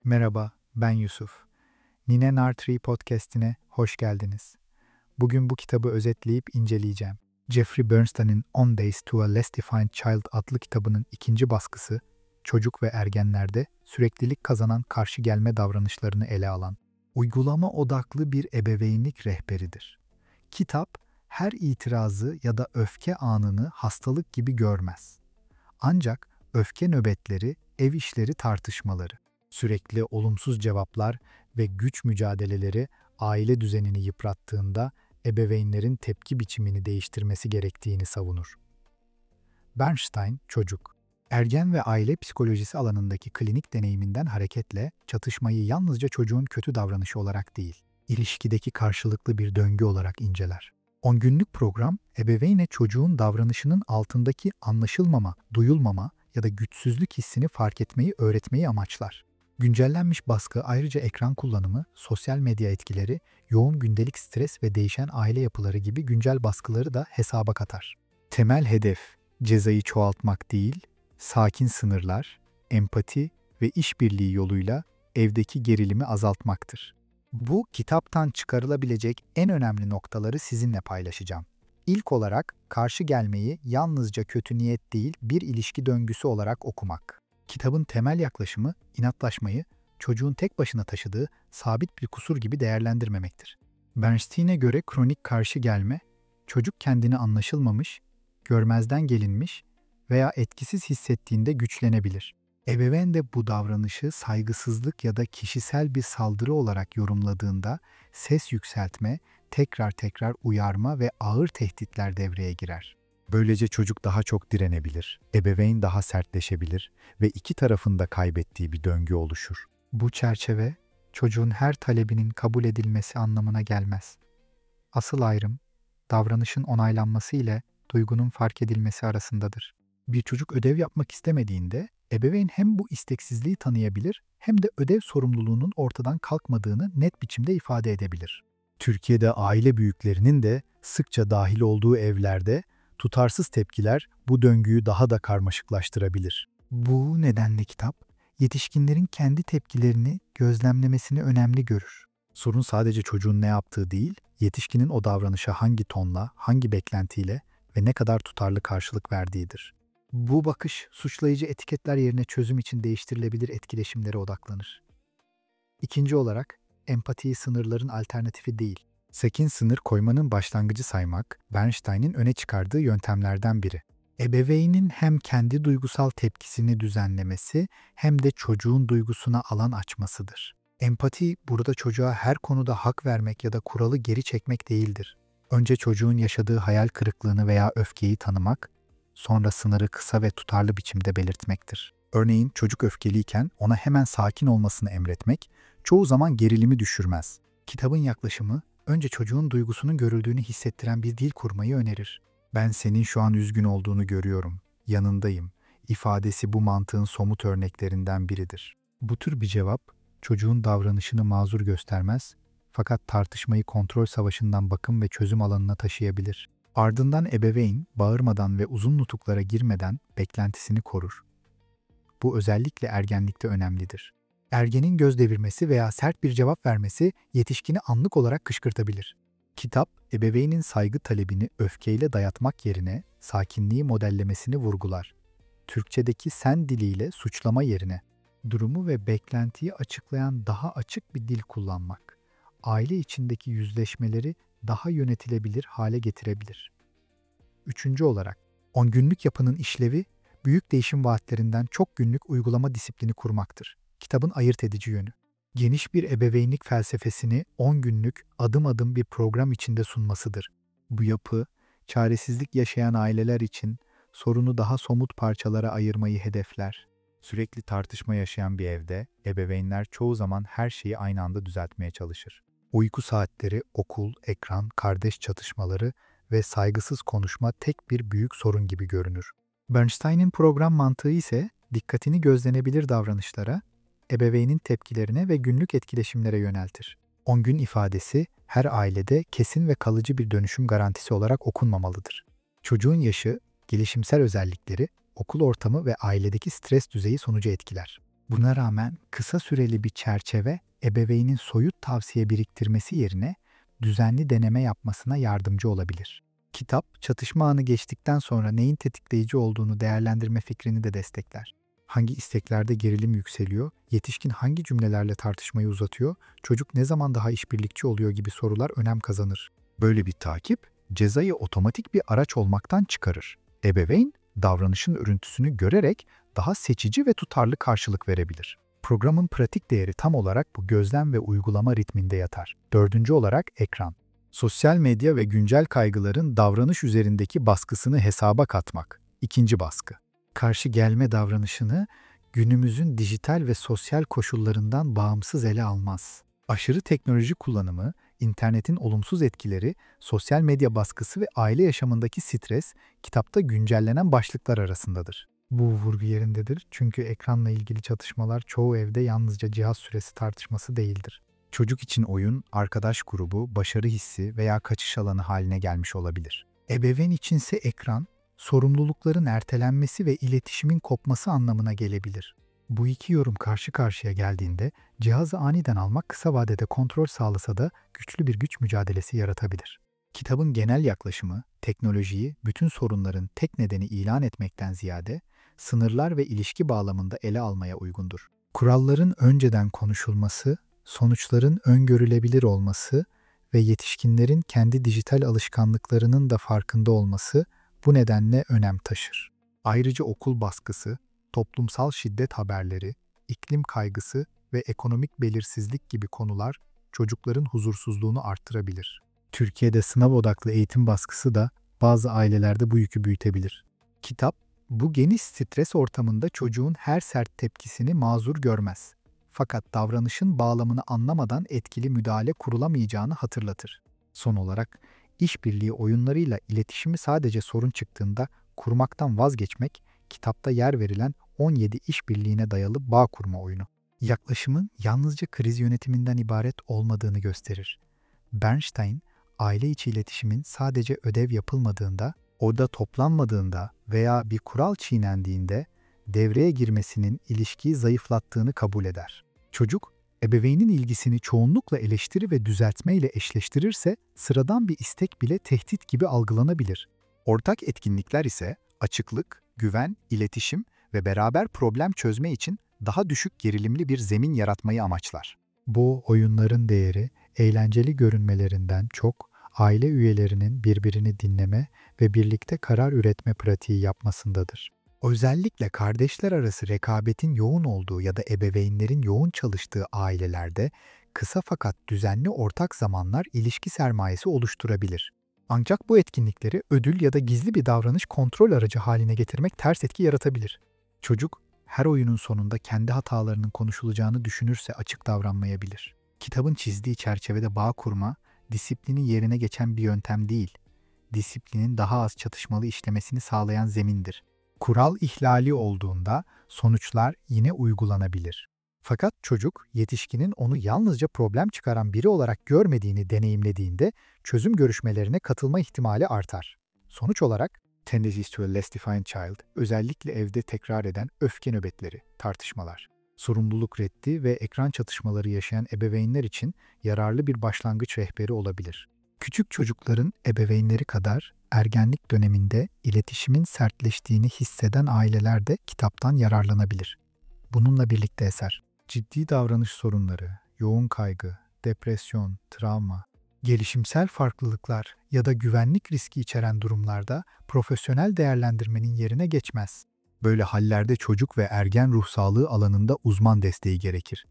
Merhaba, ben Yusuf. Nine Nartree podcast'ine hoş geldiniz. Bugün bu kitabı özetleyip inceleyeceğim. Jeffrey Bernstein'in On Days to a Less Defined Child adlı kitabının ikinci baskısı, çocuk ve ergenlerde süreklilik kazanan karşı gelme davranışlarını ele alan, uygulama odaklı bir ebeveynlik rehberidir. Kitap, her itirazı ya da öfke anını hastalık gibi görmez. Ancak öfke nöbetleri, ev işleri tartışmaları, sürekli olumsuz cevaplar ve güç mücadeleleri aile düzenini yıprattığında ebeveynlerin tepki biçimini değiştirmesi gerektiğini savunur. Bernstein, çocuk. Ergen ve aile psikolojisi alanındaki klinik deneyiminden hareketle çatışmayı yalnızca çocuğun kötü davranışı olarak değil, ilişkideki karşılıklı bir döngü olarak inceler. 10 günlük program, ebeveyne çocuğun davranışının altındaki anlaşılmama, duyulmama ya da güçsüzlük hissini fark etmeyi öğretmeyi amaçlar. Güncellenmiş baskı ayrıca ekran kullanımı, sosyal medya etkileri, yoğun gündelik stres ve değişen aile yapıları gibi güncel baskıları da hesaba katar. Temel hedef, cezayı çoğaltmak değil, sakin sınırlar, empati ve işbirliği yoluyla evdeki gerilimi azaltmaktır. Bu kitaptan çıkarılabilecek en önemli noktaları sizinle paylaşacağım. İlk olarak karşı gelmeyi yalnızca kötü niyet değil bir ilişki döngüsü olarak okumak. Kitabın temel yaklaşımı inatlaşmayı çocuğun tek başına taşıdığı sabit bir kusur gibi değerlendirmemektir. Bernstein'e göre kronik karşı gelme, çocuk kendini anlaşılmamış, görmezden gelinmiş veya etkisiz hissettiğinde güçlenebilir. Ebeveyn de bu davranışı saygısızlık ya da kişisel bir saldırı olarak yorumladığında ses yükseltme, tekrar uyarma ve ağır tehditler devreye girer. Böylece çocuk daha çok direnebilir, ebeveyn daha sertleşebilir ve iki tarafın da kaybettiği bir döngü oluşur. Bu çerçeve, çocuğun her talebinin kabul edilmesi anlamına gelmez. Asıl ayrım, davranışın onaylanması ile duygunun fark edilmesi arasındadır. Bir çocuk ödev yapmak istemediğinde, ebeveyn hem bu isteksizliği tanıyabilir hem de ödev sorumluluğunun ortadan kalkmadığını net biçimde ifade edebilir. Türkiye'de aile büyüklerinin de sıkça dahil olduğu evlerde tutarsız tepkiler bu döngüyü daha da karmaşıklaştırabilir. Bu nedenle kitap, yetişkinlerin kendi tepkilerini gözlemlemesini önemli görür. Sorun sadece çocuğun ne yaptığı değil, yetişkinin o davranışa hangi tonla, hangi beklentiyle ve ne kadar tutarlı karşılık verdiğidir. Bu bakış, suçlayıcı etiketler yerine çözüm için değiştirilebilir etkileşimlere odaklanır. İkinci olarak, empatiyi sınırların alternatifi değil, sakin sınır koymanın başlangıcı saymak, Bernstein'in öne çıkardığı yöntemlerden biri. Ebeveynin hem kendi duygusal tepkisini düzenlemesi hem de çocuğun duygusuna alan açmasıdır. Empati burada çocuğa her konuda hak vermek ya da kuralı geri çekmek değildir. Önce çocuğun yaşadığı hayal kırıklığını veya öfkeyi tanımak, sonra sınırı kısa ve tutarlı biçimde belirtmektir. Örneğin çocuk öfkeliyken ona hemen sakin olmasını emretmek, çoğu zaman gerilimi düşürmez. Kitabın yaklaşımı, önce çocuğun duygusunun görüldüğünü hissettiren bir dil kurmayı önerir. Ben senin şu an üzgün olduğunu görüyorum, yanındayım ifadesi bu mantığın somut örneklerinden biridir. Bu tür bir cevap, çocuğun davranışını mazur göstermez, fakat tartışmayı kontrol savaşından bakım ve çözüm alanına taşıyabilir. Ardından ebeveyn, bağırmadan ve uzun nutuklara girmeden beklentisini korur. Bu özellikle ergenlikte önemlidir. Ergenin göz devirmesi veya sert bir cevap vermesi yetişkini anlık olarak kışkırtabilir. Kitap, ebeveynin saygı talebini öfkeyle dayatmak yerine sakinliği modellemesini vurgular. Türkçedeki sen diliyle suçlama yerine durumu ve beklentiyi açıklayan daha açık bir dil kullanmak, aile içindeki yüzleşmeleri daha yönetilebilir hale getirebilir. Üçüncü olarak, 10 günlük yapının işlevi, büyük değişim vaatlerinden çok günlük uygulama disiplini kurmaktır. Kitabın ayırt edici yönü. Geniş bir ebeveynlik felsefesini 10 günlük adım adım bir program içinde sunmasıdır. Bu yapı, çaresizlik yaşayan aileler için sorunu daha somut parçalara ayırmayı hedefler. Sürekli tartışma yaşayan bir evde, ebeveynler çoğu zaman her şeyi aynı anda düzeltmeye çalışır. Uyku saatleri, okul, ekran, kardeş çatışmaları ve saygısız konuşma tek bir büyük sorun gibi görünür. Bernstein'in program mantığı ise dikkatini gözlenebilir davranışlara, ebeveynin tepkilerine ve günlük etkileşimlere yöneltir. 10 gün ifadesi her ailede kesin ve kalıcı bir dönüşüm garantisi olarak okunmamalıdır. Çocuğun yaşı, gelişimsel özellikleri, okul ortamı ve ailedeki stres düzeyi sonucu etkiler. Buna rağmen kısa süreli bir çerçeve ebeveynin soyut tavsiye biriktirmesi yerine düzenli deneme yapmasına yardımcı olabilir. Kitap, çatışma anı geçtikten sonra neyin tetikleyici olduğunu değerlendirme fikrini de destekler. Hangi isteklerde gerilim yükseliyor, yetişkin hangi cümlelerle tartışmayı uzatıyor, çocuk ne zaman daha işbirlikçi oluyor gibi sorular önem kazanır. Böyle bir takip, cezayı otomatik bir araç olmaktan çıkarır. Ebeveyn, davranışın örüntüsünü görerek daha seçici ve tutarlı karşılık verebilir. Programın pratik değeri tam olarak bu gözlem ve uygulama ritminde yatar. Dördüncü olarak ekran. Sosyal medya ve güncel kaygıların davranış üzerindeki baskısını hesaba katmak. İkinci baskı. Karşı gelme davranışını günümüzün dijital ve sosyal koşullarından bağımsız ele almaz. Aşırı teknoloji kullanımı, internetin olumsuz etkileri, sosyal medya baskısı ve aile yaşamındaki stres kitapta güncellenen başlıklar arasındadır. Bu vurgu yerindedir çünkü ekranla ilgili çatışmalar çoğu evde yalnızca cihaz süresi tartışması değildir. Çocuk için oyun, arkadaş grubu, başarı hissi veya kaçış alanı haline gelmiş olabilir. Ebeveyn içinse ekran, sorumlulukların ertelenmesi ve iletişimin kopması anlamına gelebilir. Bu iki yorum karşı karşıya geldiğinde cihazı aniden almak kısa vadede kontrol sağlasa da güçlü bir güç mücadelesi yaratabilir. Kitabın genel yaklaşımı, teknolojiyi bütün sorunların tek nedeni ilan etmekten ziyade sınırlar ve ilişki bağlamında ele almaya uygundur. Kuralların önceden konuşulması, sonuçların öngörülebilir olması ve yetişkinlerin kendi dijital alışkanlıklarının da farkında olması bu nedenle önem taşır. Ayrıca okul baskısı, toplumsal şiddet haberleri, iklim kaygısı ve ekonomik belirsizlik gibi konular çocukların huzursuzluğunu arttırabilir. Türkiye'de sınav odaklı eğitim baskısı da bazı ailelerde bu yükü büyütebilir. Kitap, bu geniş stres ortamında çocuğun her sert tepkisini mazur görmez. Fakat davranışın bağlamını anlamadan etkili müdahale kurulamayacağını hatırlatır. Son olarak, işbirliği oyunlarıyla iletişimi sadece sorun çıktığında kurmaktan vazgeçmek, kitapta yer verilen 17 işbirliğine dayalı bağ kurma oyunu. Yaklaşımın yalnızca kriz yönetiminden ibaret olmadığını gösterir. Bernstein, aile içi iletişimin sadece ödev yapılmadığında, oda toplanmadığında veya bir kural çiğnendiğinde devreye girmesinin ilişkiyi zayıflattığını kabul eder. Çocuk, ebeveynin ilgisini çoğunlukla eleştiri ve düzeltme ile eşleştirirse sıradan bir istek bile tehdit gibi algılanabilir. Ortak etkinlikler ise açıklık, güven, iletişim ve beraber problem çözme için daha düşük gerilimli bir zemin yaratmayı amaçlar. Bu oyunların değeri, eğlenceli görünmelerinden çok, aile üyelerinin birbirini dinleme ve birlikte karar üretme pratiği yapmasındadır. Özellikle kardeşler arası rekabetin yoğun olduğu ya da ebeveynlerin yoğun çalıştığı ailelerde kısa fakat düzenli ortak zamanlar ilişki sermayesi oluşturabilir. Ancak bu etkinlikleri ödül ya da gizli bir davranış kontrol aracı haline getirmek ters etki yaratabilir. Çocuk, her oyunun sonunda kendi hatalarının konuşulacağını düşünürse açık davranmayabilir. Kitabın çizdiği çerçevede bağ kurma, disiplinin yerine geçen bir yöntem değil, disiplinin daha az çatışmalı işlemesini sağlayan zemindir. Kural ihlali olduğunda sonuçlar yine uygulanabilir. Fakat çocuk, yetişkinin onu yalnızca problem çıkaran biri olarak görmediğini deneyimlediğinde çözüm görüşmelerine katılma ihtimali artar. Sonuç olarak, Tendencies to a Less Defined Child, özellikle evde tekrar eden öfke nöbetleri, tartışmalar, sorumluluk reddi ve ekran çatışmaları yaşayan ebeveynler için yararlı bir başlangıç rehberi olabilir. Küçük çocukların ebeveynleri kadar ergenlik döneminde iletişimin sertleştiğini hisseden aileler de kitaptan yararlanabilir. Bununla birlikte eser, ciddi davranış sorunları, yoğun kaygı, depresyon, travma, gelişimsel farklılıklar ya da güvenlik riski içeren durumlarda profesyonel değerlendirmenin yerine geçmez. Böyle hallerde çocuk ve ergen ruh sağlığı alanında uzman desteği gerekir.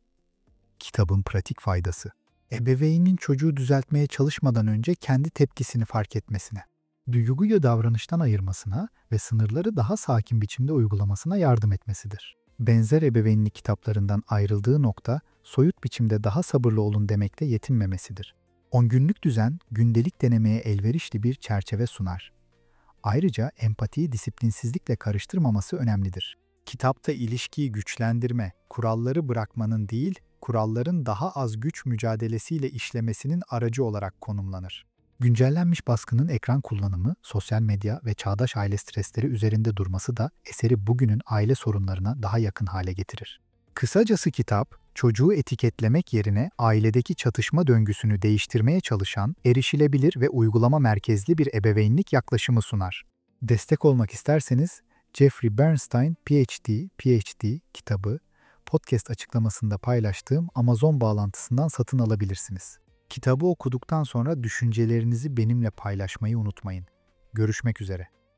Kitabın pratik faydası. Ebeveynin çocuğu düzeltmeye çalışmadan önce kendi tepkisini fark etmesine, duyguyu davranıştan ayırmasına ve sınırları daha sakin biçimde uygulamasına yardım etmesidir. Benzer ebeveynlik kitaplarından ayrıldığı nokta, soyut biçimde daha sabırlı olun demekle yetinmemesidir. 10 günlük düzen, gündelik denemeye elverişli bir çerçeve sunar. Ayrıca empatiyi disiplinsizlikle karıştırmaması önemlidir. Kitapta ilişkiyi güçlendirme, kuralları bırakmanın değil, kuralların daha az güç mücadelesiyle işlemesinin aracı olarak konumlanır. Güncellenmiş baskının ekran kullanımı, sosyal medya ve çağdaş aile stresleri üzerinde durması da eseri bugünün aile sorunlarına daha yakın hale getirir. Kısacası kitap, çocuğu etiketlemek yerine ailedeki çatışma döngüsünü değiştirmeye çalışan, erişilebilir ve uygulama merkezli bir ebeveynlik yaklaşımı sunar. Destek olmak isterseniz, Jeffrey Bernstein PhD kitabı, podcast açıklamasında paylaştığım Amazon bağlantısından satın alabilirsiniz. Kitabı okuduktan sonra düşüncelerinizi benimle paylaşmayı unutmayın. Görüşmek üzere.